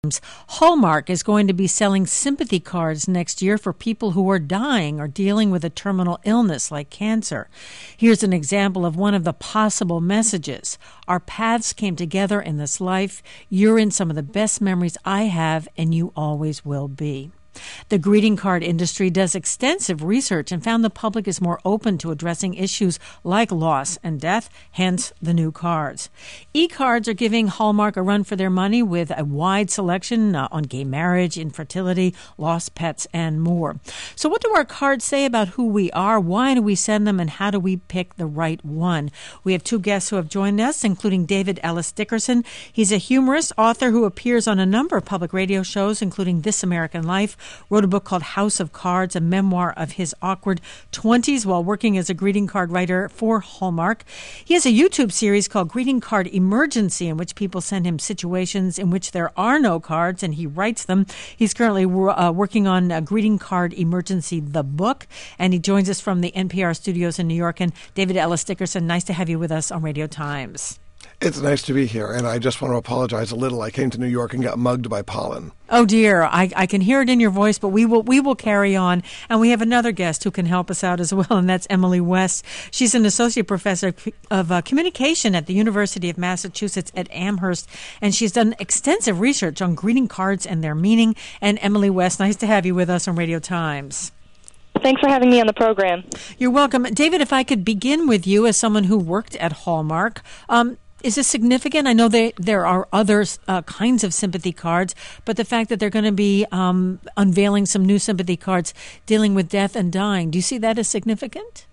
Hallmark is going to be selling sympathy cards next year for people who are dying or dealing with a terminal illness like cancer. Here's an example of one of the possible messages. Our paths came together in this life. You're in some of the best memories I have, and you always will be. The greeting card industry does extensive research and found the public is more open to addressing issues like loss and death, hence the new cards. E-cards are giving Hallmark a run for their money with a wide selection on gay marriage, infertility, lost pets, and more. So what do our cards say about who we are? Why do we send them, and how do we pick the right one? We have two guests who have joined us, including David Ellis Dickerson. He's a humorist, author who appears on a number of public radio shows, including This American Life, wrote a book called House of Cards, a memoir of his awkward 20s while working as a greeting card writer for Hallmark. He has a YouTube series called Greeting Card Emergency, in which people send him situations in which there are no cards, and he writes them. He's currently working on Greeting Card Emergency, the book, and he joins us from the NPR studios in New York. And David Ellis Dickerson, nice to have you with us on Radio Times. It's nice to be here, and I just want to apologize a little. I came to New York and got mugged by pollen. Oh, dear. I can hear it in your voice, but we will carry on. And we have another guest who can help us out as well, and that's Emily West. She's an associate professor of communication at the University of Massachusetts at Amherst, and she's done extensive research on greeting cards and their meaning. And Emily West, nice to have you with us on Radio Times. Thanks for having me on the program. You're welcome. David, if I could begin with you as someone who worked at Hallmark, is this significant? I know there are other kinds of sympathy cards, but the fact that they're going to be unveiling some new sympathy cards dealing with death and dying, do you see that as significant?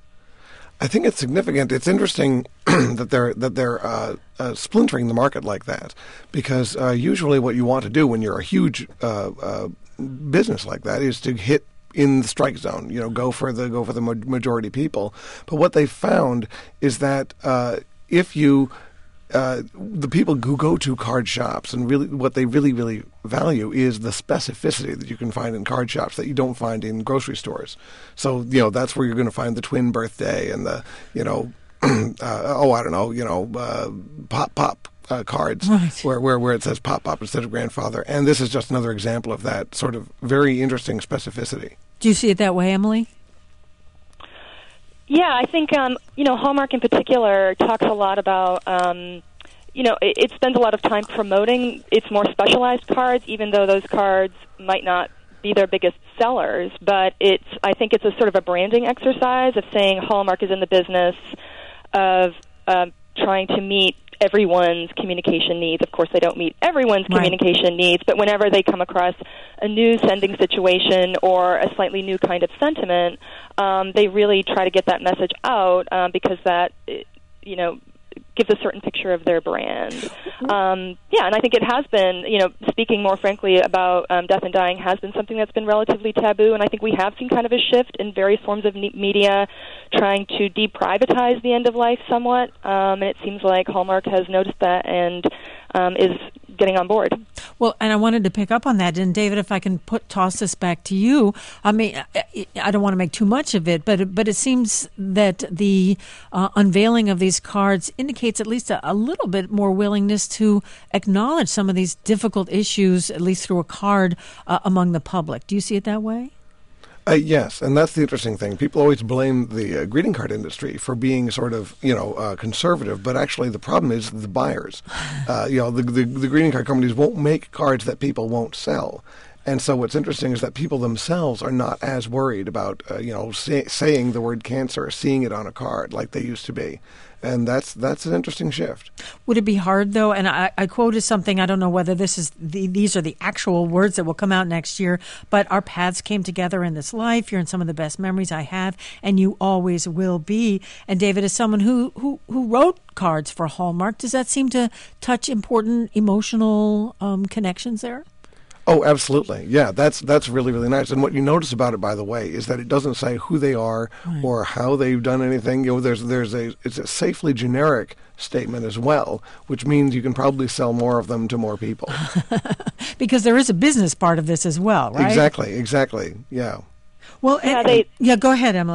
I think it's significant. It's interesting that they're splintering the market like that, because usually what you want to do when you're a huge business like that is to hit in the strike zone. Go for the majority people. But what they found is that if you the people who go to card shops, and really what they really value is the specificity that you can find in card shops that you don't find in grocery stores. So that's where you're going to find the twin birthday and the pop cards, right, where it says pop instead of grandfather. And this is just another example of that sort of very interesting specificity. Do you see it that way, Emily? Yeah, I think, Hallmark in particular talks a lot about, it spends a lot of time promoting its more specialized cards, even though those cards might not be their biggest sellers. But I think it's a sort of a branding exercise of saying Hallmark is in the business of trying to meet everyone's communication needs. Of course, they don't meet everyone's communication needs, but whenever they come across a new sending situation or a slightly new kind of sentiment, they really try to get that message out because that, gives a certain picture of their brand. And I think it has been, speaking more frankly about death and dying has been something that's been relatively taboo, and I think we have seen kind of a shift in various forms of media trying to deprivatize the end of life somewhat, and it seems like Hallmark has noticed that and is getting on board. Well, and I wanted to pick up on that. And David, if I can toss this back to you, I mean, I don't want to make too much of it, but it seems that the unveiling of these cards indicates at least a little bit more willingness to acknowledge some of these difficult issues, at least through a card, among the public. Do you see it that way? Yes, and that's the interesting thing. People always blame the greeting card industry for being sort of, conservative, but actually the problem is the buyers. The greeting card companies won't make cards that people won't sell. And so what's interesting is that people themselves are not as worried about, saying the word cancer or seeing it on a card like they used to be. And that's an interesting shift. Would it be hard, though? And I quoted something, I don't know whether these are the actual words that will come out next year, but our paths came together in this life. You're in some of the best memories I have, and you always will be. And David, as someone who wrote cards for Hallmark, does that seem to touch important emotional connections there? Oh, absolutely. Yeah, that's really, really nice. And what you notice about it, by the way, is that it doesn't say who they are or how they've done anything. It's a safely generic statement as well, which means you can probably sell more of them to more people. Because there is a business part of this as well, right? Exactly. Yeah. Well, go ahead, Emily.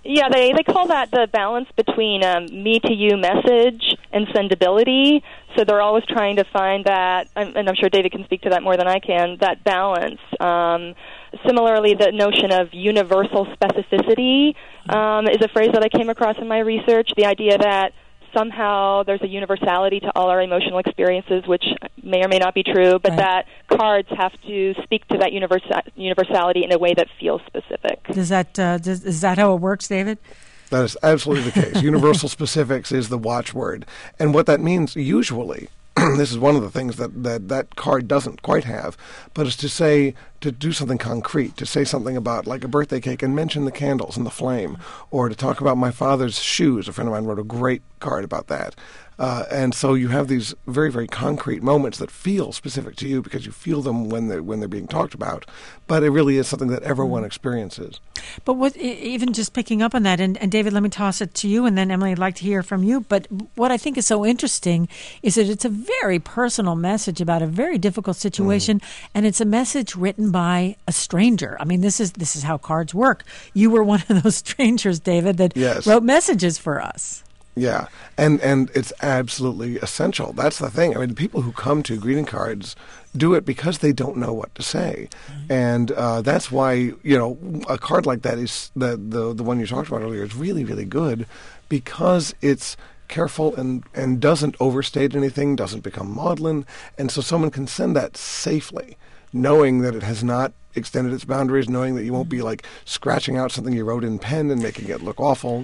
Yeah, they call that the balance between me to you message and sendability. So they're always trying to find that, and I'm sure David can speak to that more than I can, that balance. Similarly, the notion of universal specificity is a phrase that I came across in my research, the idea that somehow there's a universality to all our emotional experiences, which may or may not be true, but that cards have to speak to that universality in a way that feels specific. Is that how it works, David? That is absolutely the case. Universal specifics is the watchword. And what that means usually, this is one of the things that card doesn't quite have, but is to do something concrete, to say something about like a birthday cake and mention the candles and the flame, or to talk about my father's shoes. A friend of mine wrote a great card about that. And so you have these very, very concrete moments that feel specific to you because you feel them when they're being talked about. But it really is something that everyone experiences. But even just picking up on that, and David, let me toss it to you, and then Emily, I'd like to hear from you. But what I think is so interesting is that it's a very personal message about a very difficult situation, and it's a message written by a stranger. I mean, this is how cards work. You were one of those strangers, David, that wrote messages for us. Yeah, and it's absolutely essential. That's the thing. I mean, people who come to greeting cards do it because they don't know what to say, and that's why a card like that is the one you talked about earlier is really, really good because it's careful and doesn't overstate anything, doesn't become maudlin, and so someone can send that safely, knowing that it has not extended its boundaries, knowing that you won't be like scratching out something you wrote in pen and making it look awful.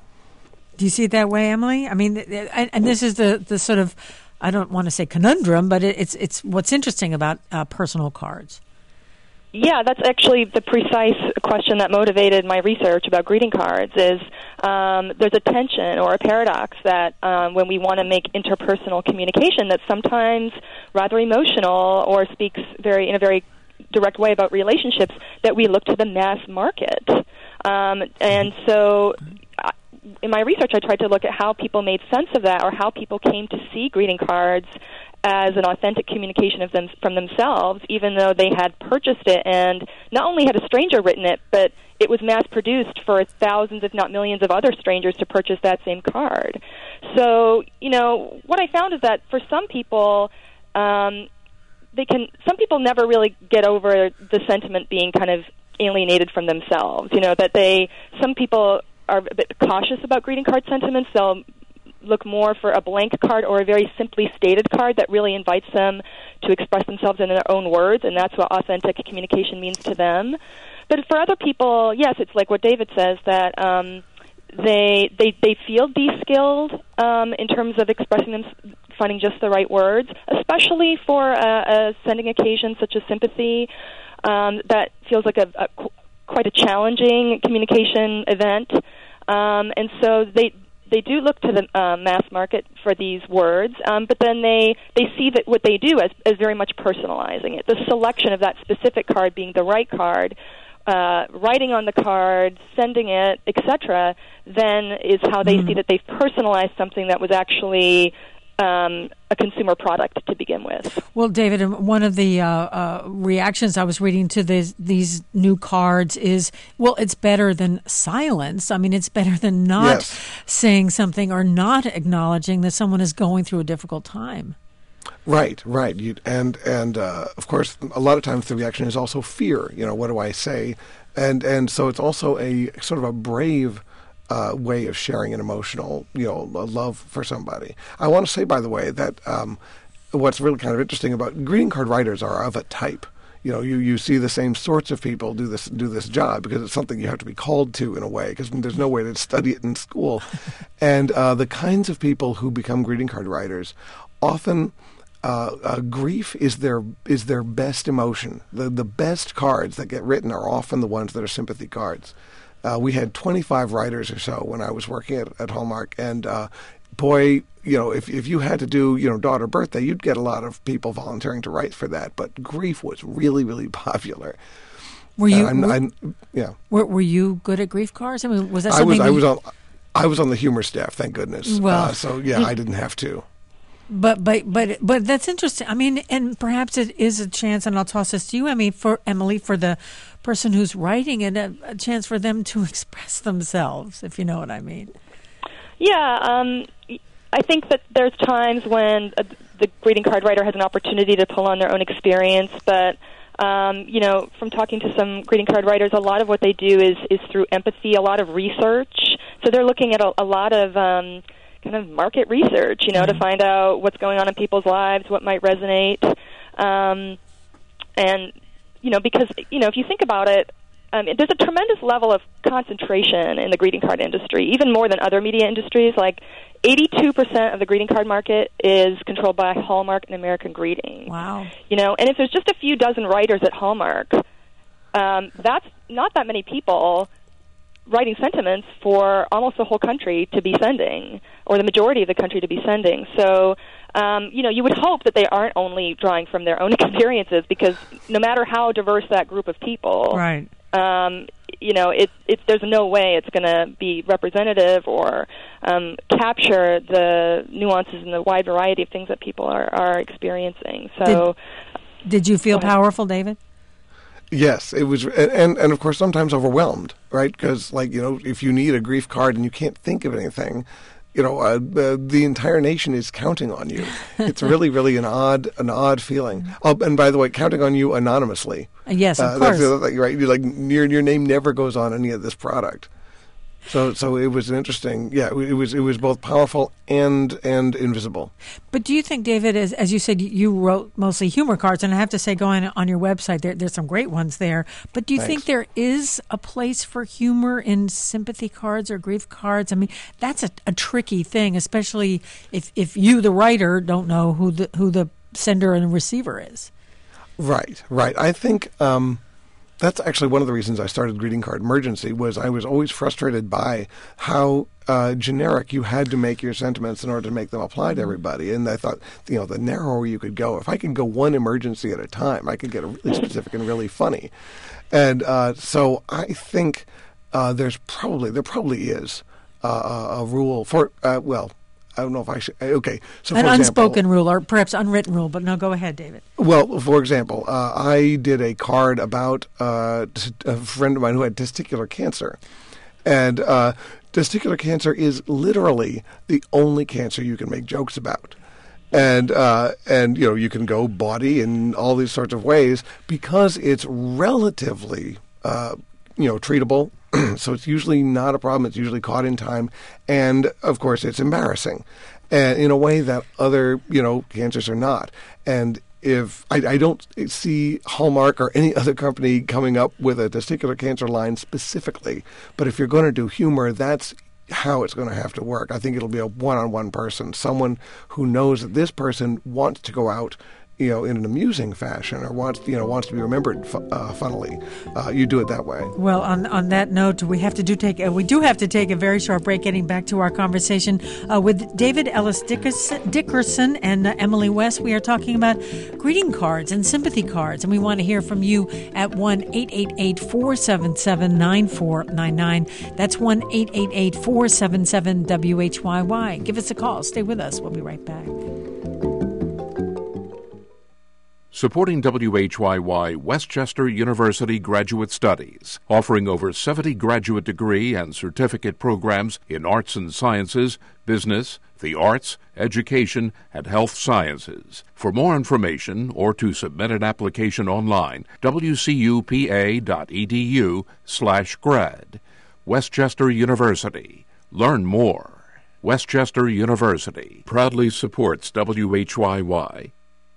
Do you see it that way, Emily? I mean, and this is the sort of, I don't want to say conundrum, but it's what's interesting about personal cards. Yeah, that's actually the precise question that motivated my research about greeting cards is there's a tension or a paradox that when we want to make interpersonal communication that's sometimes rather emotional or speaks in a very direct way about relationships, that we look to the mass market. And so in my research, I tried to look at how people made sense of that or how people came to see greeting cards as an authentic communication of them from themselves, even though they had purchased it and not only had a stranger written it, but it was mass-produced for thousands, if not millions, of other strangers to purchase that same card. So, what I found is that for some people, some people never really get over the sentiment being kind of alienated from themselves. Some people are a bit cautious about greeting card sentiments. They'll look more for a blank card or a very simply stated card that really invites them to express themselves in their own words, and that's what authentic communication means to them. But for other people, yes, it's like what David says, that they feel de-skilled in terms of expressing them, finding just the right words, especially for a sending occasion such as sympathy. That feels like quite a challenging communication event, and so they do look to the mass market for these words, but then they see that what they do as very much personalizing it. The selection of that specific card being the right card, writing on the card, sending it, etc., then is how they see that they've personalized something that was actually a consumer product to begin with. Well, David, one of the reactions I was reading to these new cards is, well, it's better than silence. I mean, it's better than not saying something or not acknowledging that someone is going through a difficult time. Right. And of course, a lot of times the reaction is also fear. What do I say? And so it's also a sort of a brave way of sharing an emotional, love for somebody. I want to say, by the way, that what's really kind of interesting about greeting card writers are of a type. You see the same sorts of people do this job because it's something you have to be called to in a way, because there's no way to study it in school. And the kinds of people who become greeting card writers often. Grief is their best emotion. The best cards that get written are often the ones that are sympathy cards. We had 25 writers or so when I was working at Hallmark, and boy, if you had to do daughter birthday, you'd get a lot of people volunteering to write for that. But grief was really, really popular. Were you? Yeah. Were you good at grief cards? I mean, was that something? I was on the humor staff, thank goodness. Well, so yeah, I didn't have to. But that's interesting. I mean, and perhaps it is a chance, and I'll toss this to you, Emily, for the person who's writing it a chance for them to express themselves, if you know what I mean. Yeah, I think that there's times when the greeting card writer has an opportunity to pull on their own experience, but from talking to some greeting card writers, a lot of what they do is through empathy, a lot of research. So they're looking at a lot of kind of market research, to find out what's going on in people's lives, what might resonate. Because, if you think about it, there's a tremendous level of concentration in the greeting card industry, even more than other media industries. Like 82% of the greeting card market is controlled by Hallmark and American Greeting. Wow. And if there's just a few dozen writers at Hallmark, that's not that many people writing sentiments for almost the whole country to be sending, or the majority of the country to be sending. So, you would hope that they aren't only drawing from their own experiences, because no matter how diverse that group of people, right. There's no way it's going to be representative or capture the nuances and the wide variety of things that people are experiencing. So, did you feel powerful, David? Yes, it was, and of course sometimes overwhelmed, right? Because if you need a grief card and you can't think of anything, the entire nation is counting on you. It's really, really an odd feeling. Oh, and by the way, counting on you anonymously. Yes, of course. That's the other thing, right? Your name never goes on any of this product. So it was an interesting. Yeah, it was both powerful and invisible. But do you think, David, as you said, you wrote mostly humor cards, and I have to say, going on your website, there's some great ones there. But do you think there is a place for humor in sympathy cards or grief cards? I mean, that's a tricky thing, especially if you, the writer, don't know who the sender and receiver is. Right. I think. That's actually one of the reasons I started Greeting Card Emergency. Was I was always frustrated by how generic you had to make your sentiments in order to make them apply to everybody. And I thought, the narrower you could go, if I could go one emergency at a time, I could get really specific and really funny. And so I think there probably is a rule for I don't know if I should. Okay, so an unspoken rule, or perhaps unwritten rule, but no, go ahead, David. Well, for example, I did a card about a friend of mine who had testicular cancer, and testicular cancer is literally the only cancer you can make jokes about, and you can go bawdy in all these sorts of ways because it's relatively treatable. So it's usually not a problem. It's usually caught in time. And, of course, it's embarrassing in a way that other, cancers are not. And if I don't see Hallmark or any other company coming up with a testicular cancer line specifically, but if you're going to do humor, that's how it's going to have to work. I think it'll be a one-on-one person, someone who knows that this person wants to go out in an amusing fashion, or wants to be remembered funnily. You do it that way. Well, on that note, we do have to take a very short break. Getting back to our conversation with David Ellis Dickerson and Emily West, we are talking about greeting cards and sympathy cards, and we want to hear from you at 1-888-477-9499. That's 1-888-477-WHYY. Give us a call. Stay with us. We'll be right back. Supporting WHYY Westchester University Graduate Studies, offering over 70 graduate degree and certificate programs in arts and sciences, business, the arts, education, and health sciences. For more information or to submit an application online, wcupa.edu/grad. Westchester University. Learn more. Westchester University proudly supports WHYY.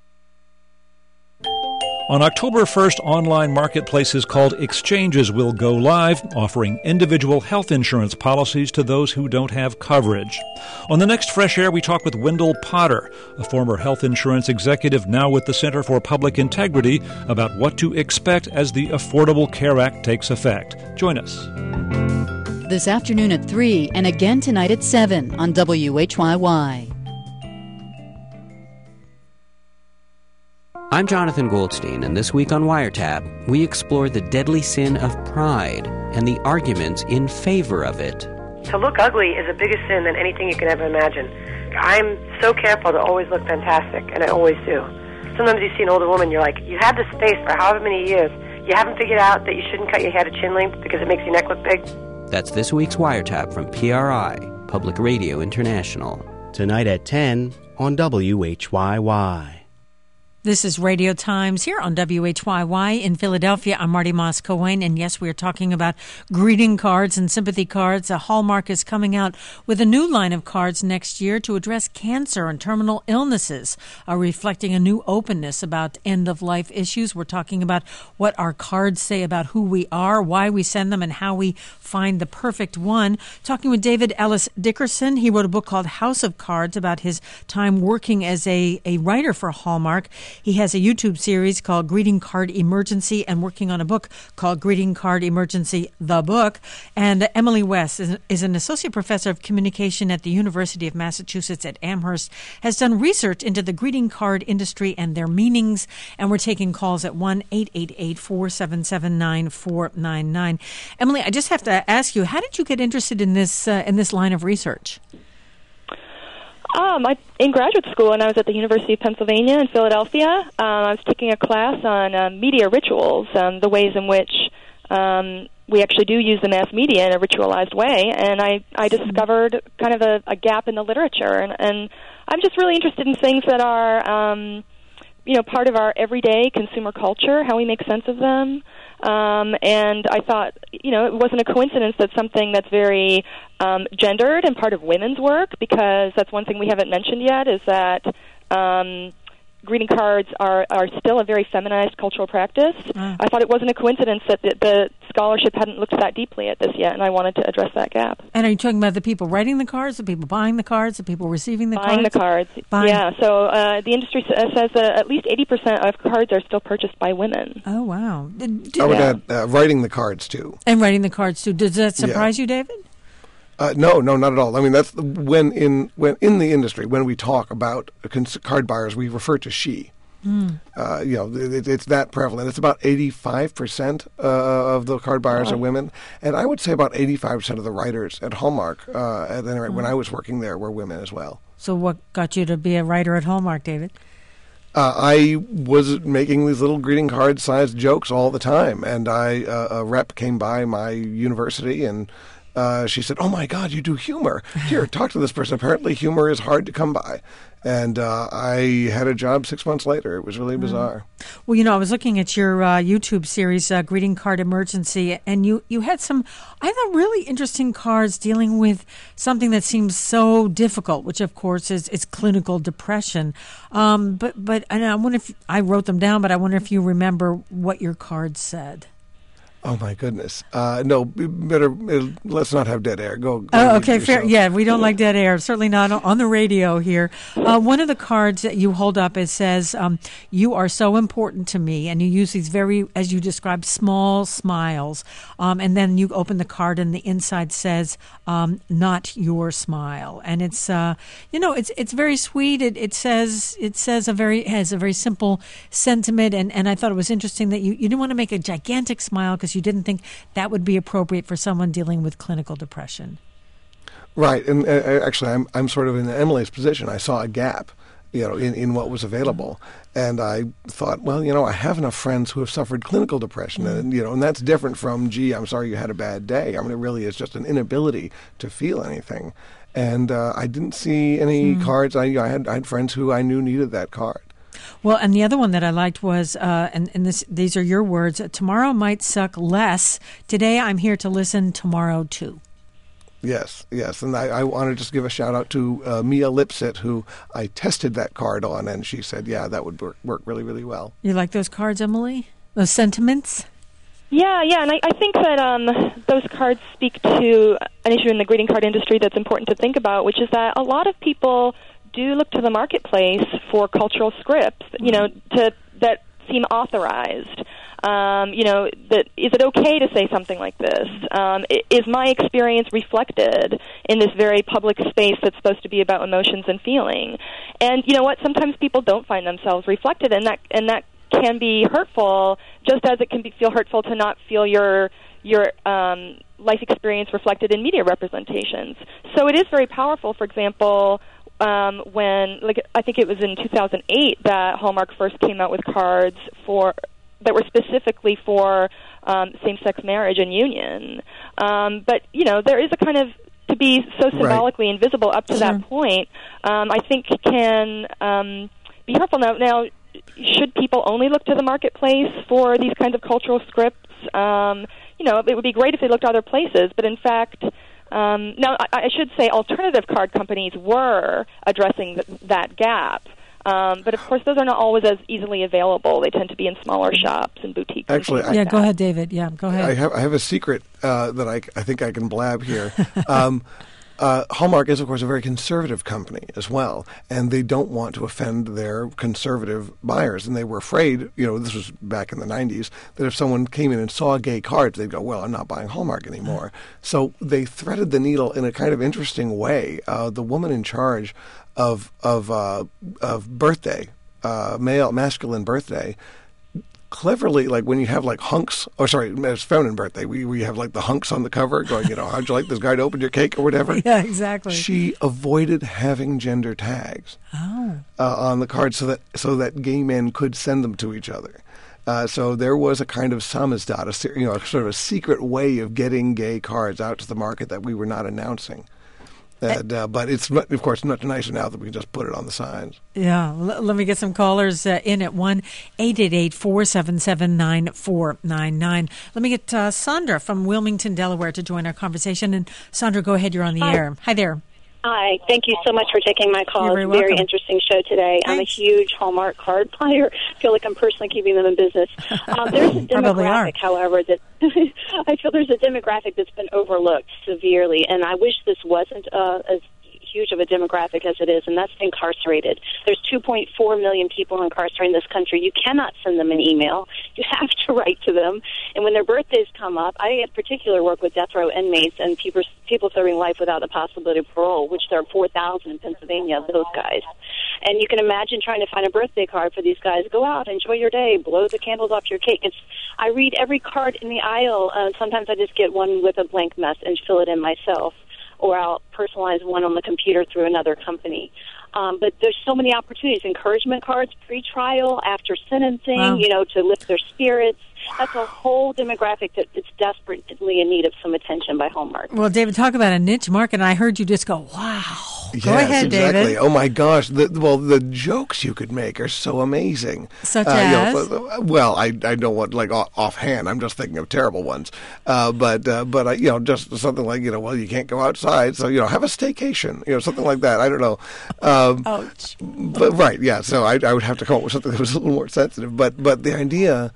On October 1st, online marketplaces called exchanges will go live, offering individual health insurance policies to those who don't have coverage. On the next Fresh Air, we talk with Wendell Potter, a former health insurance executive now with the Center for Public Integrity, about what to expect as the Affordable Care Act takes effect. Join us. This afternoon at 3 and again tonight at 7 on WHYY. I'm Jonathan Goldstein, and this week on Wiretap, we explore the deadly sin of pride and the arguments in favor of it. To look ugly is a bigger sin than anything you can ever imagine. I'm so careful to always look fantastic, and I always do. Sometimes you see an older woman, you're like, you had this face for however many years, You haven't figured out that you shouldn't cut your hair to chin length because it makes your neck look big? That's this week's Wiretap from PRI, Public Radio International. Tonight at 10 on WHYY. This is Radio Times here on WHYY in Philadelphia. I'm Marty Moss-Cohen, and yes, we are talking about greeting cards and sympathy cards. Hallmark is coming out with a new line of cards next year to address cancer and terminal illnesses, reflecting a new openness about end-of-life issues. We're talking about what our cards say about who we are, why we send them, and how we find the perfect one. Talking with David Ellis Dickerson. He wrote a book called House of Cards about his time working as a writer for Hallmark. He has a YouTube series called Greeting Card Emergency and working on a book called Greeting Card Emergency, the book. And Emily West is an associate professor of communication at the University of Massachusetts at Amherst, has done research into the greeting card industry and their meanings. And we're taking calls at 1-888-477-9499. Emily, I just have to ask you, how did you get interested in this line of research? In graduate school, and I was at the University of Pennsylvania in Philadelphia, I was taking a class on media rituals, the ways in which we actually do use the mass media in a ritualized way, and I discovered kind of a gap in the literature, and I'm just really interested in things that are, part of our everyday consumer culture, how we make sense of them. And I thought, it wasn't a coincidence that something that's very gendered and part of women's work, because that's one thing we haven't mentioned yet, is that greeting cards are still a very feminized cultural practice. I thought it wasn't a coincidence that the scholarship hadn't looked that deeply at this yet, and I wanted to address that gap. And are you talking about the people writing the cards, the people buying the cards, the people receiving the buying cards? Buying the cards. Yeah, so the industry says at least 80% of cards are still purchased by women. Oh, wow. I would add writing the cards, too. And writing the cards, too. Does that surprise you, David? No, not at all. I mean, that's when in the industry, when we talk about card buyers, we refer to she. It's that prevalent. It's about 85% of the card buyers are women, and I would say about 85% of the writers at Hallmark, at any rate, when I was working there, were women as well. So, what got you to be a writer at Hallmark, David? I was making these little greeting card-sized jokes all the time, and a rep came by my university and. She said, "Oh my God, you do humor! Here, talk to this person. Apparently, humor is hard to come by." And I had a job 6 months later. It was really bizarre. Well, I was looking at your YouTube series, Greeting Card Emergency, and you had some, I thought, really interesting cards dealing with something that seems so difficult, which, of course, is clinical depression. But and I wonder if I wrote them down, but I wonder if you remember what your cards said. Oh, my goodness. No, better, let's not have dead air. Go okay, fair. Yeah, we don't like dead air, certainly not on the radio here. One of the cards that you hold up, it says, "You are so important to me," and you use these very, as you described, small smiles. And then you open the card and the inside says, "Not your smile." And it's, it's very sweet. It says has a very simple sentiment. And I thought it was interesting that you didn't want to make a gigantic smile because you didn't think that would be appropriate for someone dealing with clinical depression. Right, and actually, I'm sort of in Emily's position. I saw a gap, in what was available, and I thought, well, I have enough friends who have suffered clinical depression, and that's different from, gee, I'm sorry you had a bad day. I mean, it really is just an inability to feel anything, and I didn't see any cards. I had friends who I knew needed that card. Well, and the other one that I liked was, these are your words, "Tomorrow might suck less. Today I'm here to listen. Tomorrow too." Yes. And I want to just give a shout out to Mia Lipset, who I tested that card on, and she said, yeah, that would work really, really well. You like those cards, Emily? Those sentiments? Yeah, and I think that those cards speak to an issue in the greeting card industry that's important to think about, which is that a lot of people do look to the marketplace for cultural scripts, that seem authorized. That is it okay to say something like this? Is my experience reflected in this very public space that's supposed to be about emotions and feeling? And you know what? Sometimes people don't find themselves reflected, and that can be hurtful, just as it can feel hurtful to not feel your life experience reflected in media representations. So it is very powerful. For example, when, I think it was in 2008 that Hallmark first came out with cards for that were specifically for same-sex marriage and union. But there is a kind of, to be so symbolically invisible up to that point, I think can be helpful. Now, should people only look to the marketplace for these kinds of cultural scripts? It would be great if they looked to other places, but in fact, now I should say alternative card companies were addressing that gap. But of course, those are not always as easily available. They tend to be in smaller shops and boutiques. Actually, go ahead, David. Yeah, go ahead. I have a secret that I think I can blab here. Hallmark is, of course, a very conservative company as well, and they don't want to offend their conservative buyers. And they were afraid, this was back in the 90s, that if someone came in and saw gay cards, they'd go, well, I'm not buying Hallmark anymore. So they threaded the needle in a kind of interesting way. The woman in charge of birthday, masculine birthday, cleverly, like when you have like hunks, it's feminine birthday, we have like the hunks on the cover going, how'd you like this guy to open your cake or whatever? Yeah, exactly. She avoided having gender tags on the card so that gay men could send them to each other. So there was a kind of samizdat, sort of a secret way of getting gay cards out to the market that we were not announcing. But it's, of course, much nicer now that we can just put it on the signs. Yeah. Let me get some callers in at 1-888-477-9499. Let me get Sandra from Wilmington, Delaware, to join our conversation. And Sandra, go ahead. You're on the air. Hi there. Hi. Thank you so much for taking my call. You're It's a very welcome. interesting show today. Thanks. I'm a huge Hallmark card buyer. I feel like I'm personally keeping them in business. There's a demographic, however, that I feel there's a demographic that's been overlooked severely, and I wish this wasn't as huge of a demographic as it is, and that's incarcerated. There's 2.4 million people incarcerated in this country. You cannot send them an email. You have to write to them. And when their birthdays come up, I in particular work with death row inmates and people serving life without the possibility of parole, which there are 4,000 in Pennsylvania of those guys. And you can imagine trying to find a birthday card for these guys. Go out, enjoy your day, blow the candles off your cake. I read every card in the aisle. Sometimes I just get one with a blank mess and fill it in myself, or I'll personalize one on the computer through another company. But there's so many opportunities. Encouragement cards, pre-trial, after sentencing, to lift their spirits. That's a whole demographic that's desperately in need of some attention by Hallmark. Well, David, talk about a niche market. And I heard you just go, wow. Go ahead, exactly. David. Oh, my gosh. The jokes you could make are so amazing. Such as? I don't want, offhand. I'm just thinking of terrible ones. But just something like, you can't go outside, so, have a staycation, something like that. I don't know. Ouch. But, right, yeah. So I would have to come up with something that was a little more sensitive. But the idea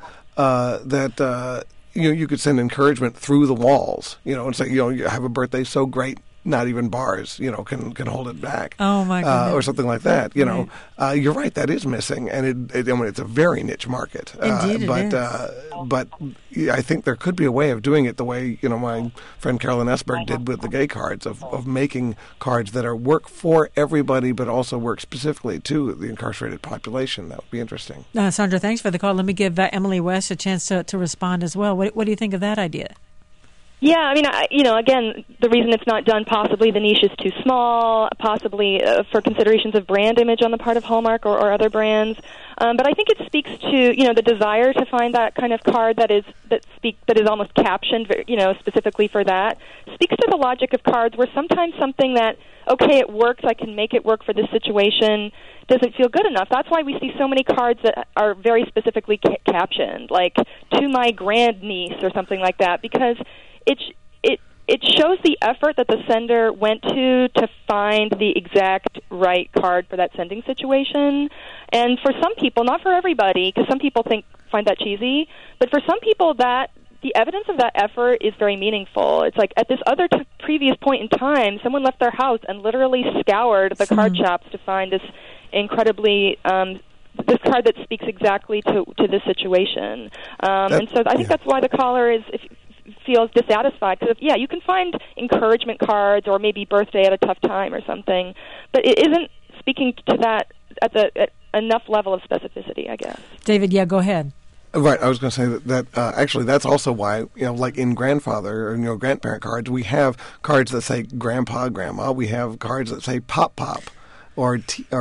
that you could send encouragement through the walls, and say, you have a birthday so great, not even bars, can hold it back. Oh my goodness. Or something like that. You're right, that is missing, and it's a very niche market. Indeed, it is. But I think there could be a way of doing it the way my friend Carolyn Esberg did with the gay cards, of making cards that work for everybody, but also work specifically to the incarcerated population. That would be interesting. Sandra, thanks for the call. Let me give Emily West a chance to respond as well. What do you think of that idea? Yeah, I mean, again, the reason it's not done, possibly the niche is too small, possibly for considerations of brand image on the part of Hallmark or other brands. But I think it speaks to, the desire to find that kind of card that is almost captioned, specifically for that. Speaks to the logic of cards where sometimes something that, okay, it works, I can make it work for this situation, doesn't feel good enough. That's why we see so many cards that are very specifically captioned, like, to my grandniece or something like that, because it shows the effort that the sender went to find the exact right card for that sending situation. And for some people, not for everybody, because some people find that cheesy, but for some people that the evidence of that effort is very meaningful. It's like at this other previous point in time, someone left their house and literally scoured the card shops to find this incredibly this card that speaks exactly to this situation. And so I think that's why the caller feels dissatisfied, because you can find encouragement cards or maybe birthday at a tough time or something, but it isn't speaking to that at enough level of specificity, I guess. David, go ahead. Right, I was going to say that actually that's also why, like in grandfather or grandparent cards, we have cards that say grandpa, grandma. We have cards that say pop, pop. or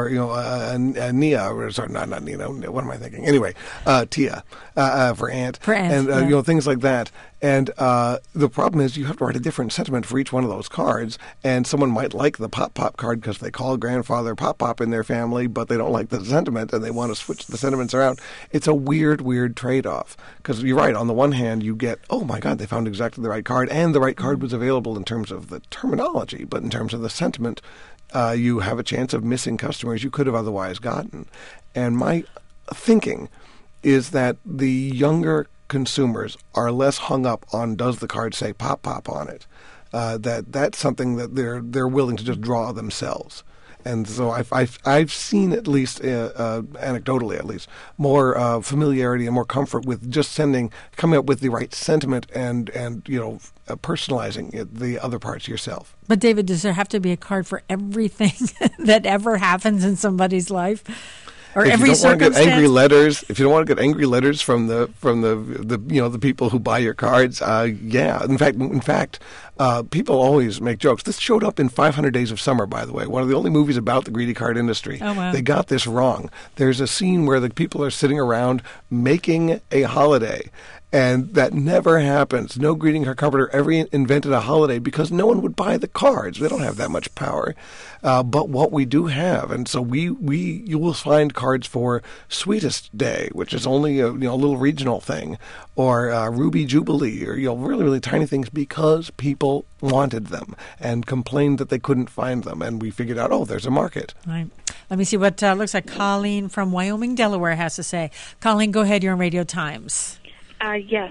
Nia, or sorry, not Nina. What am I thinking? Anyway, Tia for aunt, and things like that. And the problem is you have to write a different sentiment for each one of those cards. And someone might like the Pop Pop card because they call grandfather Pop Pop in their family, but they don't like the sentiment and they want to switch the sentiments around. It's a weird trade-off. Because you're right. On the one hand, you get, oh my God, they found exactly the right card, and the right card was available in terms of the terminology, but in terms of the sentiment, you have a chance of missing customers you could have otherwise gotten. And my thinking is that the younger consumers are less hung up on does the card say Pop Pop on it. That's something that they're willing to just draw themselves. And so I've seen, at least anecdotally at least, more familiarity and more comfort with just coming up with the right sentiment and personalizing the other parts yourself. But David, does there have to be a card for everything that ever happens in somebody's life? Or if every you don't want to get angry circumstance? letters, if you don't want to get angry letters from the people who buy your cards, yeah. In fact, people always make jokes. This showed up in 500 Days of Summer, by the way, one of the only movies about the greeting card industry. Oh, wow. They got this wrong. There's a scene where the people are sitting around making a holiday. And that never happens. No greeting card company ever invented a holiday because no one would buy the cards. They don't have that much power. But what we do have, and so you will find cards for Sweetest Day, which is only a little regional thing, or Ruby Jubilee, or really, really tiny things because people wanted them and complained that they couldn't find them. And we figured out, there's a market. Right. Let me see what looks like Colleen from Wyoming, Delaware has to say. Colleen, go ahead. You're on Radio Times. Yes.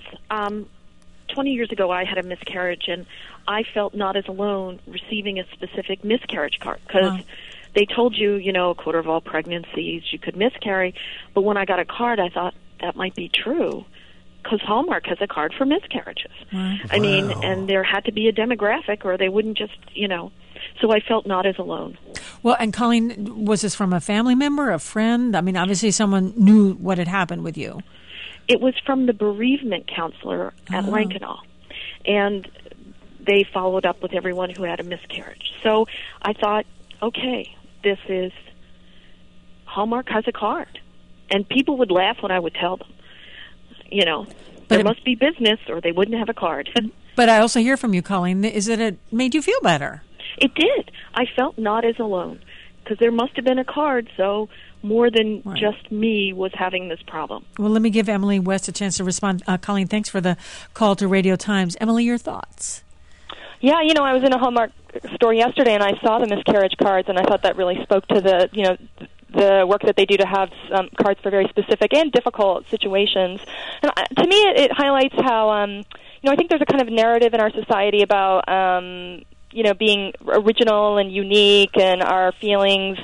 20 years ago, I had a miscarriage, and I felt not as alone receiving a specific miscarriage card because they told you, a quarter of all pregnancies you could miscarry. But when I got a card, I thought that might be true because Hallmark has a card for miscarriages. Wow. I mean, and there had to be a demographic or they wouldn't just, So I felt not as alone. Well, and Colleen, was this from a family member, a friend? I mean, obviously someone knew what had happened with you. It was from the bereavement counselor at Lankenau, and they followed up with everyone who had a miscarriage. So I thought, okay, this is Hallmark has a card, and people would laugh when I would tell them, but there must be business or they wouldn't have a card. But I also hear from you, Colleen, is that it made you feel better? It did. I felt not as alone because there must have been a card, so more than just me was having this problem. Well, let me give Emily West a chance to respond. Colleen, thanks for the call to Radio Times. Emily, your thoughts? Yeah, I was in a Hallmark store yesterday, and I saw the miscarriage cards, and I thought that really spoke to the work that they do to have cards for very specific and difficult situations. And to me, it highlights how, I think there's a kind of narrative in our society about, being original and unique, and our feelings,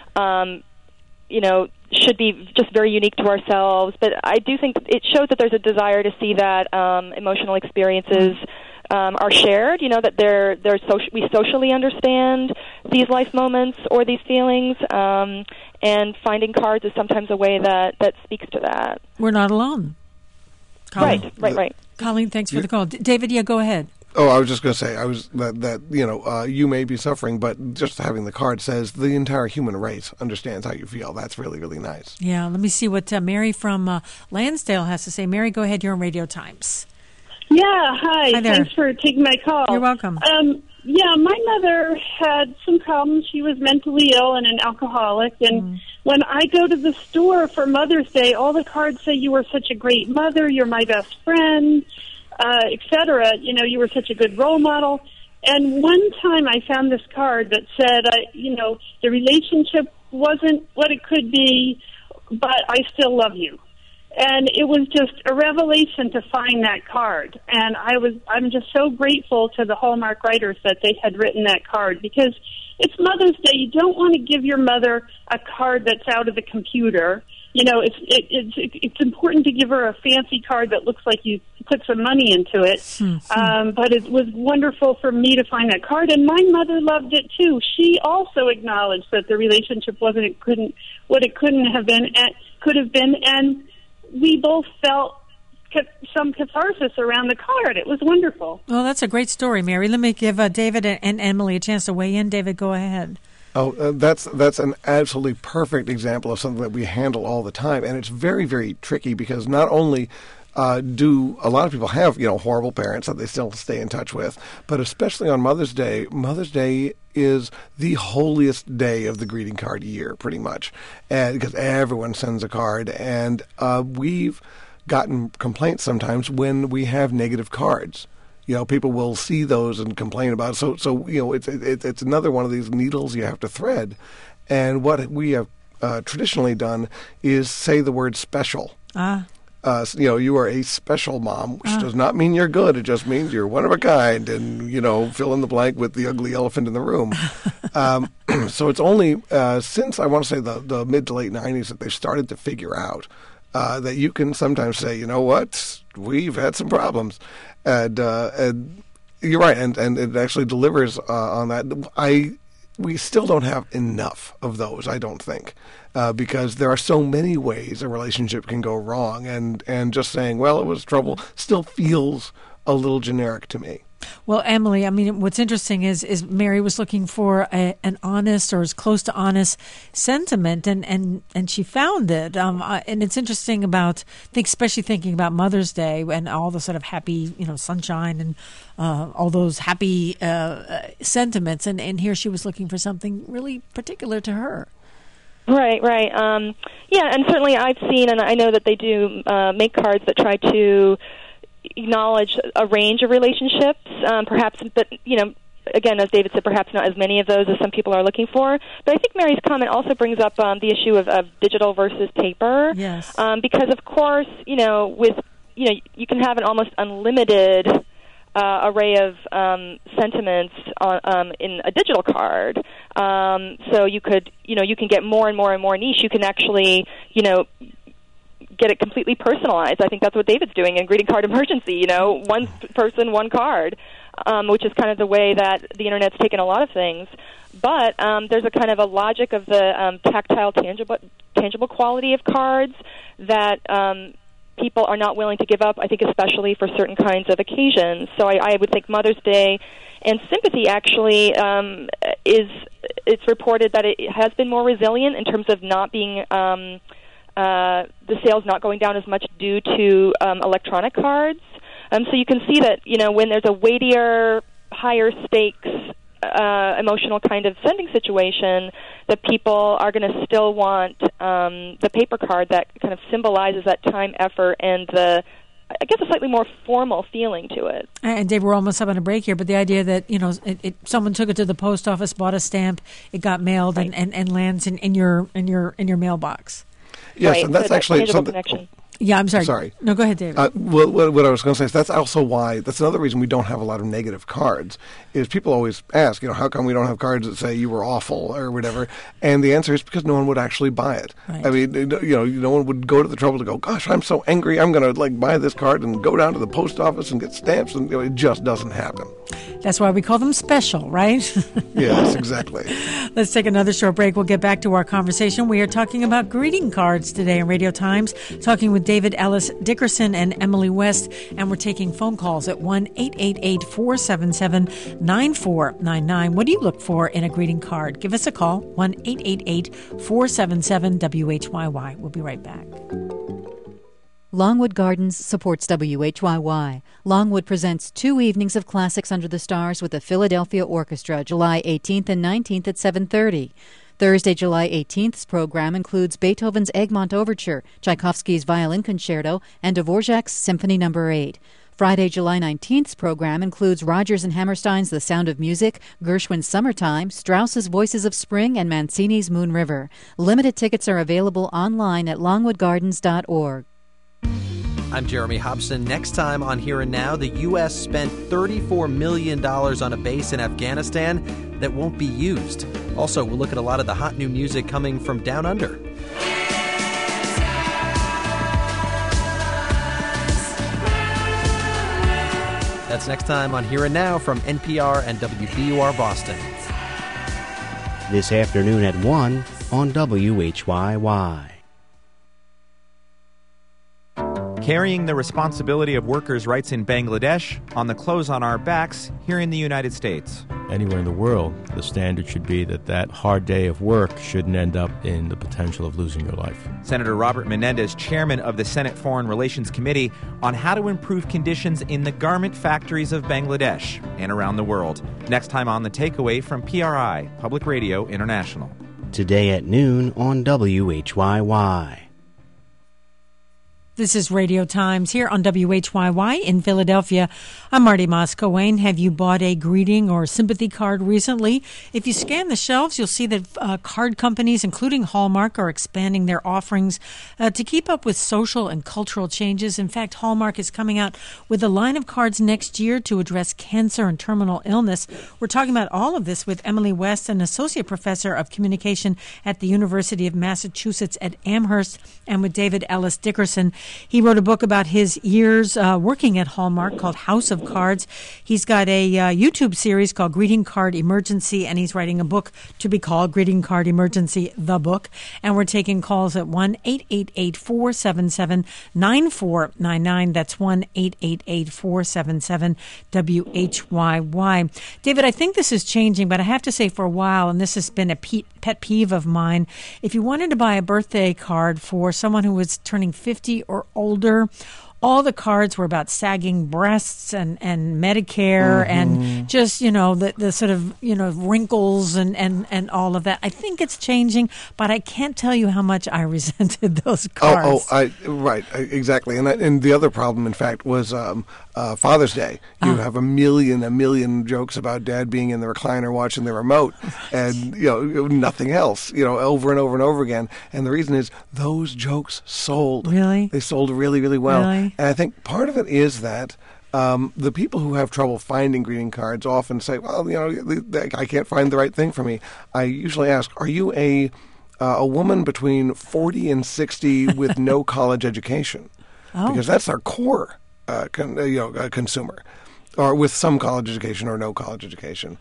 should be just very unique to ourselves. But I do think it shows that there's a desire to see that emotional experiences are shared, that we socially understand these life moments or these feelings, and finding cards is sometimes a way that speaks to that. We're not alone. Colleen. Right. Colleen, thanks for the call. David, go ahead. Oh, I was just going to say, you may be suffering, but just having the card says the entire human race understands how you feel. That's really, really nice. Yeah, let me see what Mary from Lansdale has to say. Mary, go ahead. You're on Radio Times. Yeah, hi. there. Thanks for taking my call. You're welcome. My mother had some problems. She was mentally ill and an alcoholic, and when I go to the store for Mother's Day, all the cards say you were such a great mother, you're my best friend, etc. You were such a good role model. And one time I found this card that said, the relationship wasn't what it could be, but I still love you. And it was just a revelation to find that card. And I'm just so grateful to the Hallmark writers that they had written that card, because it's Mother's Day. You don't want to give your mother a card that's out of the computer. It's important to give her a fancy card that looks like you put some money into it. But it was wonderful for me to find that card, and my mother loved it too. She also acknowledged that the relationship could have been, and we both felt some catharsis around the card. It was wonderful. Well, that's a great story, Mary. Let me give David and Emily a chance to weigh in. David, go ahead. Oh, that's an absolutely perfect example of something that we handle all the time, and it's very, very tricky because not only do a lot of people have horrible parents that they still stay in touch with, but especially on Mother's Day. Mother's Day is the holiest day of the greeting card year, pretty much, and because everyone sends a card, and we've gotten complaints sometimes when we have negative cards. People will see those and complain about it. So it's another one of these needles you have to thread. And what we have traditionally done is say the word special. You are a special mom, which does not mean you're good. It just means you're one of a kind, and fill in the blank with the ugly elephant in the room. So it's only since I want to say the mid to late 90s that they started to figure out that you can sometimes say, you know what, we've had some problems. And you're right, and it actually delivers on that. We still don't have enough of those, I don't think, because there are so many ways a relationship can go wrong, and just saying, well, it was trouble, still feels a little generic to me. Well, Emily, I mean, what's interesting is Mary was looking for an honest or as close to honest sentiment, and she found it. And it's interesting especially thinking about Mother's Day and all the sort of happy, sunshine and all those happy sentiments. And here she was looking for something really particular to her. Right. Yeah, and certainly I've seen, and I know that they do make cards that try to acknowledge a range of relationships, perhaps, but, again, as David said, perhaps not as many of those as some people are looking for. But I think Mary's comment also brings up the issue of digital versus paper. Yes. Because, of course, you can have an almost unlimited array of sentiments in a digital card. So you can get more and more and more niche. You can actually, get it completely personalized. I think that's what David's doing in Greeting Card Emergency, one person, one card, which is kind of the way that the Internet's taken a lot of things. But there's a kind of a logic of the tactile, tangible quality of cards that people are not willing to give up, I think especially for certain kinds of occasions. So I would think Mother's Day and sympathy actually it's reported that it has been more resilient in terms of not being the sales not going down as much due to electronic cards. So you can see that, when there's a weightier, higher stakes, emotional kind of sending situation, that people are going to still want the paper card that kind of symbolizes that time, effort, and I guess a slightly more formal feeling to it. And Dave, we're almost up on a break here, but the idea that someone took it to the post office, bought a stamp, it got mailed, right, and lands in your mailbox. Yes, right. And that's actually something. Connection. Yeah, I'm sorry. No, go ahead, David. Well, what I was going to say is that's also why, that's another reason we don't have a lot of negative cards, is people always ask, how come we don't have cards that say you were awful or whatever? And the answer is because no one would actually buy it. Right. I mean, no one would go to the trouble to go, gosh, I'm so angry, I'm going to buy this card and go down to the post office and get stamps, and it just doesn't happen. That's why we call them special, right? Yes, exactly. Let's take another short break. We'll get back to our conversation. We are talking about greeting cards today in Radio Times, talking with David Ellis Dickerson and Emily West, and we're taking phone calls at 1-888-477-9499. What do you look for in a greeting card? Give us a call, 1-888-477-WHYY. We'll be right back. Longwood Gardens supports WHYY. Longwood presents 2 evenings of classics under the stars with the Philadelphia Orchestra, July 18th and 19th at 7:30. Thursday, July 18th's program includes Beethoven's Egmont Overture, Tchaikovsky's Violin Concerto, and Dvorak's Symphony No. 8. Friday, July 19th's program includes Rodgers and Hammerstein's The Sound of Music, Gershwin's Summertime, Strauss's Voices of Spring, and Mancini's Moon River. Limited tickets are available online at longwoodgardens.org. I'm Jeremy Hobson. Next time on Here and Now, the U.S. spent $34 million on a base in Afghanistan that won't be used. Also, we'll look at a lot of the hot new music coming from down under. That's next time on Here and Now from NPR and WBUR Boston. This afternoon at 1 on WHYY. carrying the responsibility of workers' rights in Bangladesh on the clothes on our backs here in the United States. Anywhere in the world, the standard should be that hard day of work shouldn't end up in the potential of losing your life. Senator Robert Menendez, chairman of the Senate Foreign Relations Committee, on how to improve conditions in the garment factories of Bangladesh and around the world. Next time on The Takeaway from PRI, Public Radio International. Today at noon on WHYY. This is Radio Times here on WHYY in Philadelphia. I'm Marty Moscowane. Have you bought a greeting or sympathy card recently? If you scan the shelves, you'll see that card companies, including Hallmark, are expanding their offerings to keep up with social and cultural changes. In fact, Hallmark is coming out with a line of cards next year to address cancer and terminal illness. We're talking about all of this with Emily West, an associate professor of communication at the University of Massachusetts at Amherst, and with David Ellis Dickerson. He wrote a book about his years working at Hallmark called House of Cards. He's got a YouTube series called Greeting Card Emergency, and he's writing a book to be called Greeting Card Emergency, the book. And we're taking calls at 1-888-477-9499. That's 1-888-477-WHYY. David, I think this is changing, but I have to say for a while, and this has been a pet peeve of mine, if you wanted to buy a birthday card for someone who was turning 50 or older, all the cards were about sagging breasts and Medicare and just, the sort of, wrinkles and all of that. I think it's changing, but I can't tell you how much I resented those cards. Right, exactly. And the other problem, in fact, was Father's Day. You have a million jokes about Dad being in the recliner watching the remote and, nothing else, over and over and over again. And the reason is those jokes sold. Really? They sold really, really well. Really? And I think part of it is that the people who have trouble finding greeting cards often say, well, I can't find the right thing for me. I usually ask, are you a woman between 40 and 60 with no college education? Because that's our core consumer, or with some college education or no college education.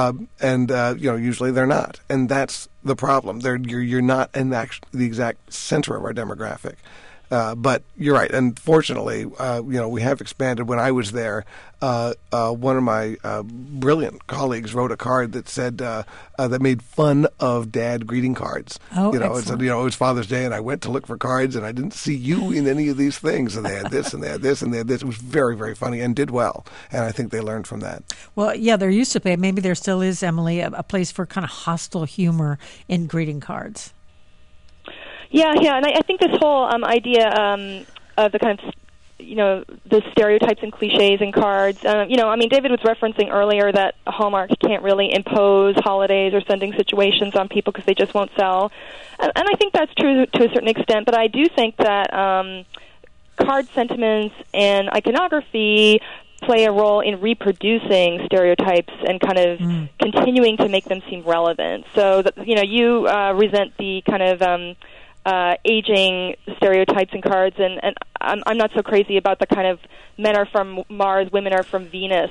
Usually they're not. And that's the problem. You're not in the exact center of our demographic. But you're right. And fortunately, we have expanded. When I was there, one of my brilliant colleagues wrote a card that said that made fun of Dad greeting cards. It said, it was Father's Day, and I went to look for cards, and I didn't see you in any of these things. And they had this, and they had this, and they had this. It was very, very funny and did well. And I think they learned from that. Well, yeah, there used to be. Maybe there still is, Emily, a place for kind of hostile humor in greeting cards. Yeah, and I think this whole idea of the kind of, the stereotypes and cliches in cards, David was referencing earlier that Hallmark can't really impose holidays or sending situations on people because they just won't sell. And I think that's true to a certain extent, but I do think that card sentiments and iconography play a role in reproducing stereotypes and kind of continuing to make them seem relevant. So, you resent the kind of aging stereotypes and cards, and I'm not so crazy about the kind of men are from Mars, women are from Venus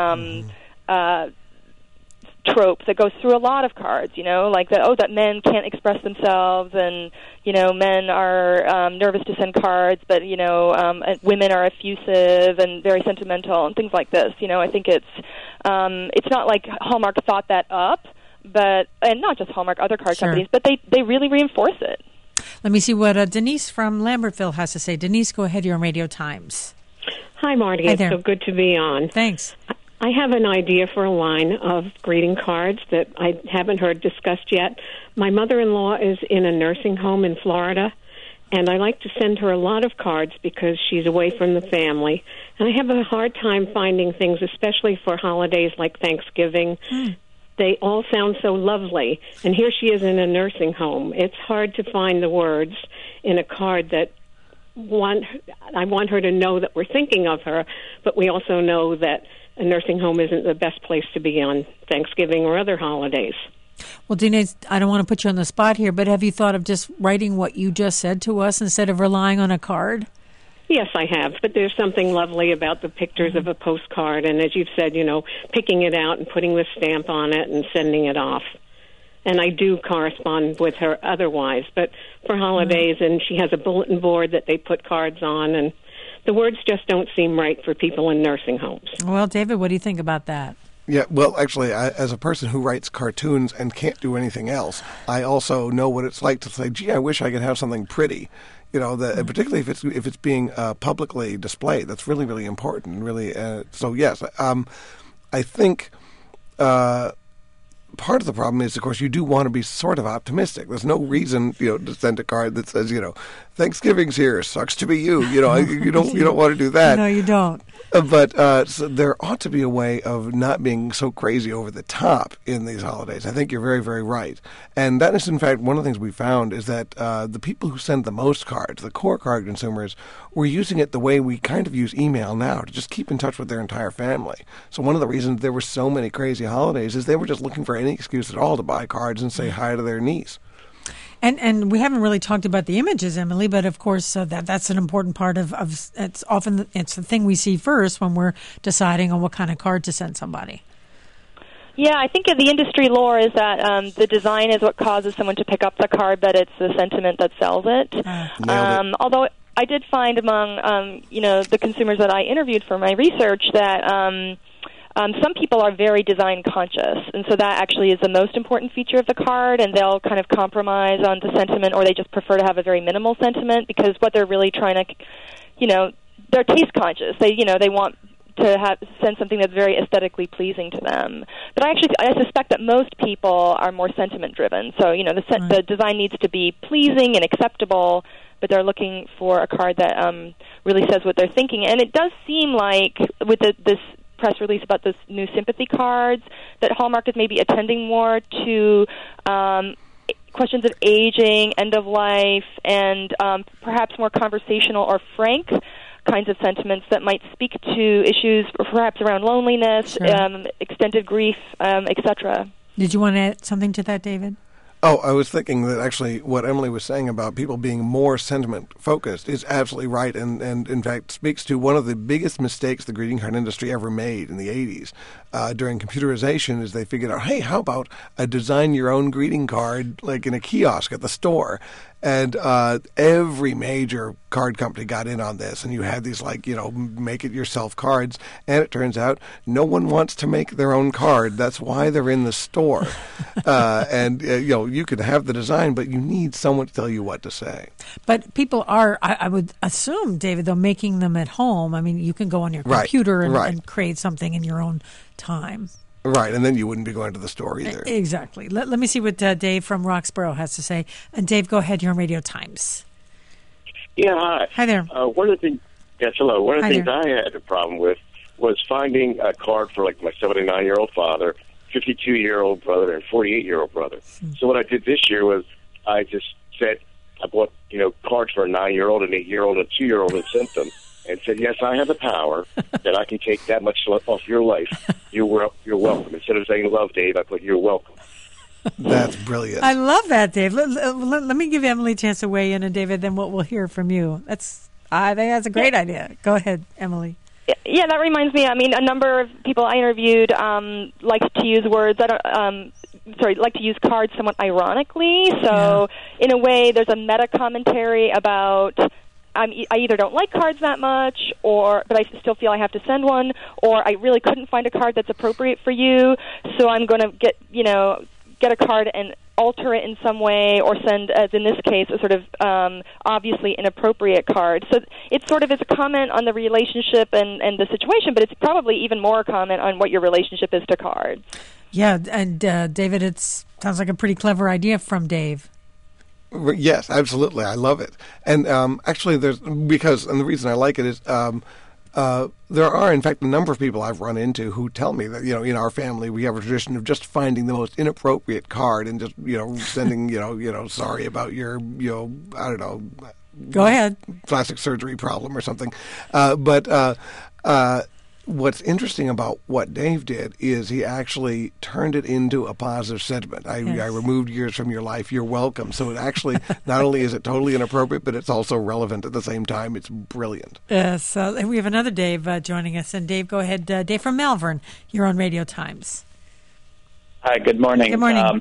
trope that goes through a lot of cards, like that men can't express themselves, and men are nervous to send cards, but women are effusive and very sentimental and things like this. I think it's not like Hallmark thought that up, and not just Hallmark, other card companies, but they really reinforce it. Let me see what Denise from Lambertville has to say. Denise, go ahead. You're on Radio Times. Hi, Marty. It's so good to be on. Thanks. I have an idea for a line of greeting cards that I haven't heard discussed yet. My mother-in-law is in a nursing home in Florida, and I like to send her a lot of cards because she's away from the family. And I have a hard time finding things, especially for holidays like Thanksgiving. They all sound so lovely. And here she is in a nursing home. It's hard to find the words in a card that I want her to know that we're thinking of her, but we also know that a nursing home isn't the best place to be on Thanksgiving or other holidays. Well, Denise, I don't want to put you on the spot here, but have you thought of just writing what you just said to us instead of relying on a card? Yes, I have, but there's something lovely about the pictures of a postcard, and as you've said, picking it out and putting the stamp on it and sending it off. And I do correspond with her otherwise, but for holidays, and she has a bulletin board that they put cards on, and The words just don't seem right for people in nursing homes. Well, David, what do you think about that? Yeah, well, actually, as a person who writes cartoons and can't do anything else, I also know what it's like to say, gee, I wish I could have something pretty. You know, particularly if it's being publicly displayed, that's really, really important. Really, so yes, I think part of the problem is, of course, you do want to be sort of optimistic. There's no reason, to send a card that says, Thanksgiving's here, sucks to be you. You don't want to do that. No, you don't. But so there ought to be a way of not being so crazy over the top in these holidays. I think you're very, very right. And that is, in fact, one of the things we found is that the people who send the most cards, the core card consumers, were using it the way we kind of use email now, to just keep in touch with their entire family. So one of the reasons there were so many crazy holidays is they were just looking for any excuse at all to buy cards and say hi to their niece. And we haven't really talked about the images, Emily, but of course that's an important part of it's often it's the thing we see first when we're deciding on what kind of card to send somebody. Yeah, I think the industry lore is that the design is what causes someone to pick up the card, but it's the sentiment that sells it. Although I did find among the consumers that I interviewed for my research that some people are very design conscious, and so that actually is the most important feature of the card, and they'll kind of compromise on the sentiment, or they just prefer to have a very minimal sentiment, because what they're really trying to, they're taste conscious. They want to send something that's very aesthetically pleasing to them. But I suspect that most people are more sentiment driven. So, the design needs to be pleasing and acceptable, but they're looking for a card that really says what they're thinking. And it does seem like with this press release about those new sympathy cards that Hallmark is maybe attending more to questions of aging, end of life, and perhaps more conversational or frank kinds of sentiments that might speak to issues perhaps around loneliness, extended grief, etc. Did you want to add something to that, David? Oh, I was thinking that actually what Emily was saying about people being more sentiment-focused is absolutely right, and in fact speaks to one of the biggest mistakes the greeting card industry ever made in the 80s during computerization, is they figured out, hey, how about a design-your-own greeting card like in a kiosk at the store? And every major card company got in on this, and you had these make-it-yourself cards, and it turns out no one wants to make their own card. That's why they're in the store. You could have the design, but you need someone to tell you what to say. But people are, I would assume, David, though, making them at home. I mean, you can go on your computer and create something in your own time. Right, and then you wouldn't be going to the store either. Exactly. Let me see what Dave from Roxborough has to say. And Dave, go ahead. You're on Radio Times. Yeah, hi. Hi there. One of the things, hello. One of the things I had a problem with was finding a card for like my 79-year-old father, 52-year-old brother, and 48-year-old brother. So what I did this year was I just said I bought cards for a 9-year-old, an 8-year-old, and a 2-year-old, and sent them. And said, yes, I have the power that I can take that much off your life. You're welcome. Instead of saying love, Dave, I put you're welcome. That's brilliant. I love that, Dave. Let me give Emily a chance to weigh in, and David, then we'll hear from you. I think that's a great idea. Go ahead, Emily. Yeah, that reminds me. I mean, a number of people I interviewed like to use words like to use cards somewhat ironically. So, in a way, there's a meta commentary about I either don't like cards that much, but I still feel I have to send one, or I really couldn't find a card that's appropriate for you, so I'm going to get a card and alter it in some way, or send, as in this case, a sort of obviously inappropriate card. So it sort of is a comment on the relationship and the situation, but it's probably even more a comment on what your relationship is to cards. Yeah, and David, it sounds like a pretty clever idea from Dave. Yes, absolutely. I love it. And actually, the reason I like it is there are, in fact, a number of people I've run into who tell me that, in our family, we have a tradition of just finding the most inappropriate card and just, sending, sorry about your, I don't know. Go ahead. Plastic surgery problem or something. What's interesting about what Dave did is he actually turned it into a positive sentiment. I removed years from your life. You're welcome. So it actually, not only is it totally inappropriate, but it's also relevant at the same time. It's brilliant. Yes. We have another Dave joining us. And Dave, go ahead. Dave from Malvern, you're on Radio Times. Hi, good morning. Good morning.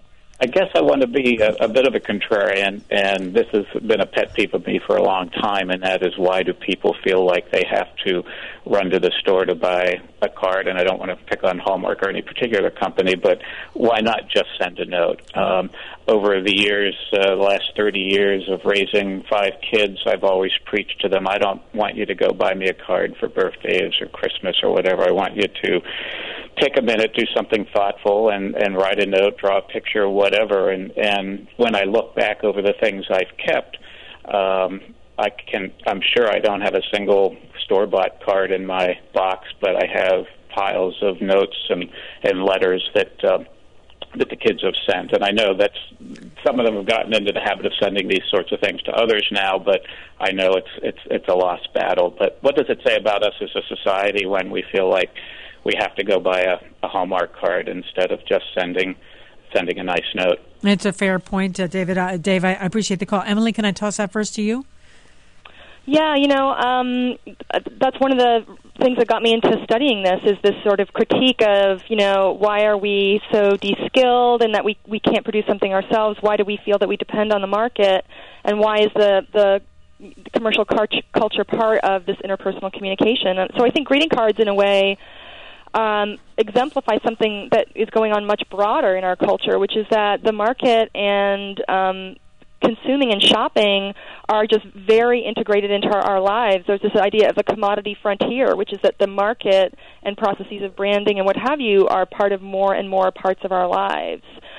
I guess I want to be a bit of a contrarian, and this has been a pet peeve of me for a long time, and that is, why do people feel like they have to run to the store to buy a card? And I don't want to pick on Hallmark or any particular company, but why not just send a note? Over the years, the last 30 years of raising 5 kids, I've always preached to them, I don't want you to go buy me a card for birthdays or Christmas or whatever. I want you to take a minute, do something thoughtful, and write a note, draw a picture, whatever. And when I look back over the things I've kept, I'm sure I don't have a single store-bought card in my box, but I have piles of notes and letters that the kids have sent. And I know that some of them have gotten into the habit of sending these sorts of things to others now, but I know it's a lost battle. But what does it say about us as a society when we feel like we have to go buy a Hallmark card instead of just sending a nice note? It's a fair point, David. Dave, I appreciate the call. Emily, can I toss that first to you? Yeah, that's one of the things that got me into studying this, is this sort of critique of, why are we so de-skilled and that we can't produce something ourselves? Why do we feel that we depend on the market? And why is the commercial culture part of this interpersonal communication? And so I think greeting cards, in a way, exemplify something that is going on much broader in our culture, which is that the market and consuming and shopping are just very integrated into our lives. There's this idea of a commodity frontier, which is that the market and processes of branding and what have you are part of more and more parts of our lives.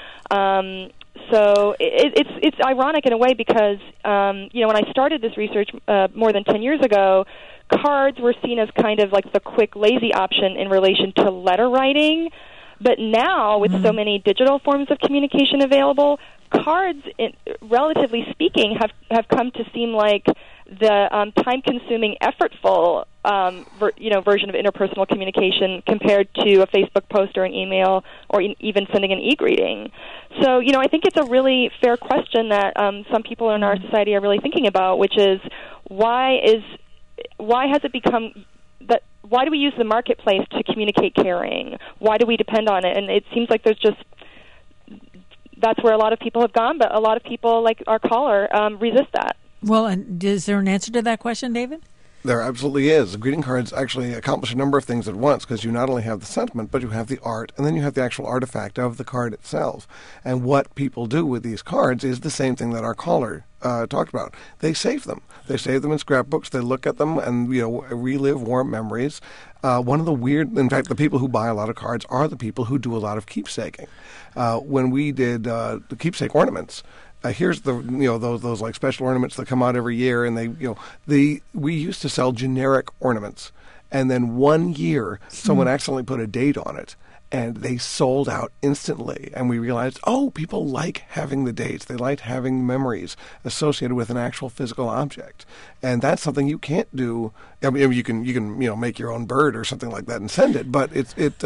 So it's ironic in a way because, when I started this research more than 10 years ago, cards were seen as kind of like the quick, lazy option in relation to letter writing. But now, with so many digital forms of communication available, cards, relatively speaking, have come to seem like the time-consuming, effortful version of interpersonal communication compared to a Facebook post or an email or even sending an e-greeting. So, I think it's a really fair question that some people in our society are really thinking about, which is why has it become that? Why do we use the marketplace to communicate caring? Why do we depend on it? And it seems like that's where a lot of people have gone, but a lot of people, like our caller, resist that. Well, and is there an answer to that question, David? There absolutely is. The greeting cards actually accomplish a number of things at once, because you not only have the sentiment, but you have the art, and then you have the actual artifact of the card itself. And what people do with these cards is the same thing that our caller talked about. They save them. They save them in scrapbooks. They look at them and relive warm memories. One of the in fact, the people who buy a lot of cards are the people who do a lot of keepsaking. When we did the keepsake ornaments, here's those like special ornaments that come out every year, and we used to sell generic ornaments, and then one year someone accidentally put a date on it, and they sold out instantly. And we realized, people like having the dates. They like having memories associated with an actual physical object, and that's something you can't do. I mean, you can make your own bird or something like that and send it, but with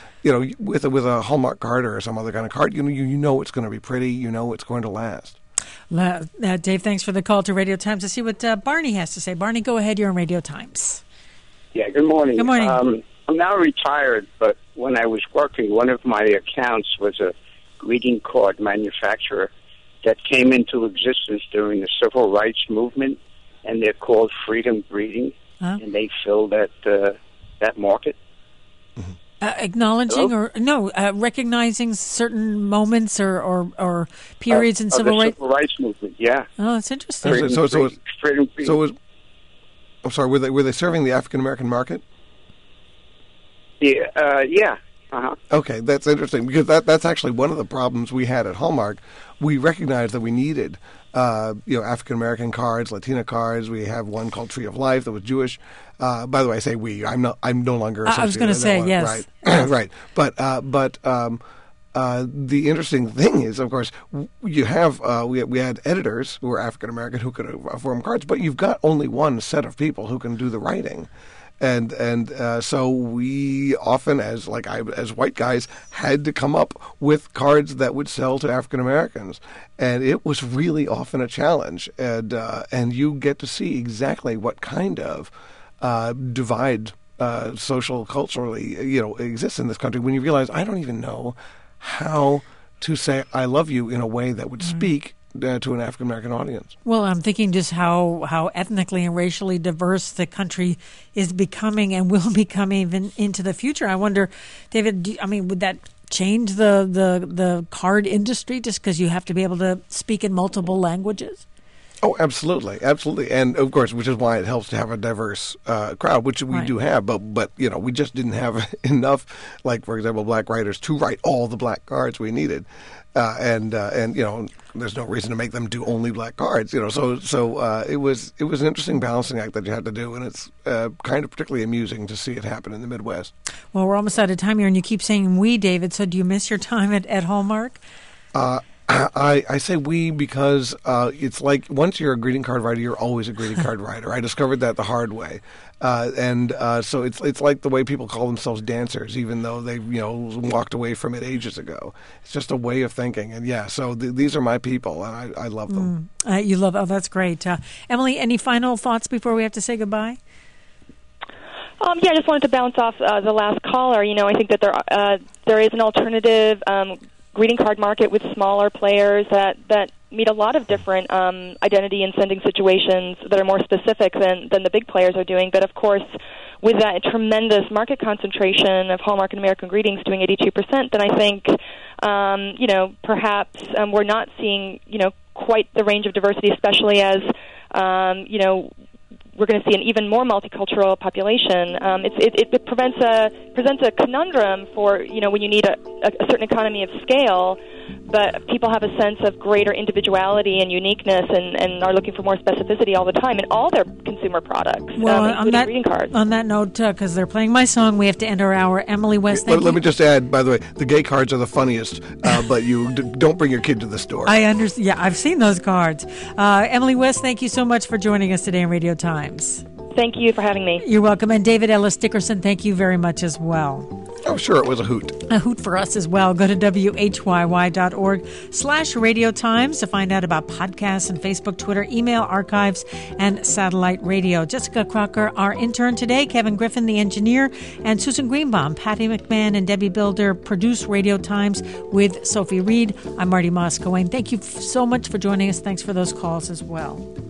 a Hallmark card or some other kind of card, you know it's going to be pretty. It's going to last. Dave, thanks for the call to Radio Times to see what Barney has to say. Barney, go ahead. You're on Radio Times. Yeah. Good morning. Good morning. I'm now retired, but when I was working, one of my accounts was a greeting card manufacturer that came into existence during the Civil Rights Movement, and they're called Freedom Greeting, and they fill that market. Acknowledging recognizing certain moments or periods in civil rights? Civil Rights Movement, yeah. Oh, that's interesting. I'm sorry, were they serving the African American market? Yeah, yeah. Uh-huh. Okay, that's interesting, because that's actually one of the problems we had at Hallmark. We recognized that we needed African American cards, Latina cards. We have one called Tree of Life that was Jewish. By the way, I say we. I'm no longer associated. I was going to say one. yes, right, right. But the interesting thing is, of course, you have we had editors who were African American who could form cards, but you've got only one set of people who can do the writing. And so we often, as white guys, had to come up with cards that would sell to African Americans, and it was really often a challenge. And you get to see exactly what kind of divide social, culturally, exists in this country when you realize I don't even know how to say "I love you" in a way that would speak to an African American audience. Well, I'm thinking just how ethnically and racially diverse the country is becoming and will become even into the future. I wonder, David, would that change the card industry just because you have to be able to speak in multiple languages? Oh, absolutely, absolutely, and of course, which is why it helps to have a diverse crowd, which we do have. But we just didn't have enough, like for example, black writers to write all the black cards we needed, and there's no reason to make them do only black cards. So it was an interesting balancing act that you had to do, and it's kind of particularly amusing to see it happen in the Midwest. Well, we're almost out of time here, and you keep saying we, David. So do you miss your time at Hallmark? I say we because it's like once you're a greeting card writer, you're always a greeting card writer. I discovered that the hard way, and so it's like the way people call themselves dancers, even though they walked away from it ages ago. It's just a way of thinking, and so these are my people, and I love them. You love. Oh, that's great, Emily. Any final thoughts before we have to say goodbye? I just wanted to bounce off the last caller. I think that there is an alternative greeting card market with smaller players that meet a lot of different identity and sending situations that are more specific than the big players are doing. But of course, with that tremendous market concentration of Hallmark and American Greetings doing 82%, then I think perhaps we're not seeing quite the range of diversity, especially as we're going to see an even more multicultural population. It presents a conundrum for when you need a certain economy of scale, but people have a sense of greater individuality and uniqueness, and are looking for more specificity all the time in all their consumer products, including greeting cards. On that note, because they're playing my song, we have to end our hour. Emily West, let me just add, by the way, the gay cards are the funniest, but you don't bring your kid to the store. I understand. Yeah, I've seen those cards. Emily West, thank you so much for joining us today on Radio Times. Thank you for having me. You're welcome. And David Ellis Dickerson, thank you very much as well. Oh, sure, it was a hoot. A hoot for us as well. Go to whyy.org/Radio Times to find out about podcasts and Facebook, Twitter, email, archives, and satellite radio. Jessica Crocker, our intern today, Kevin Griffin, the engineer, and Susan Greenbaum, Patty McMahon, and Debbie Builder produce Radio Times with Sophie Reed. I'm Marty Moscow. Thank you so much for joining us. Thanks for those calls as well.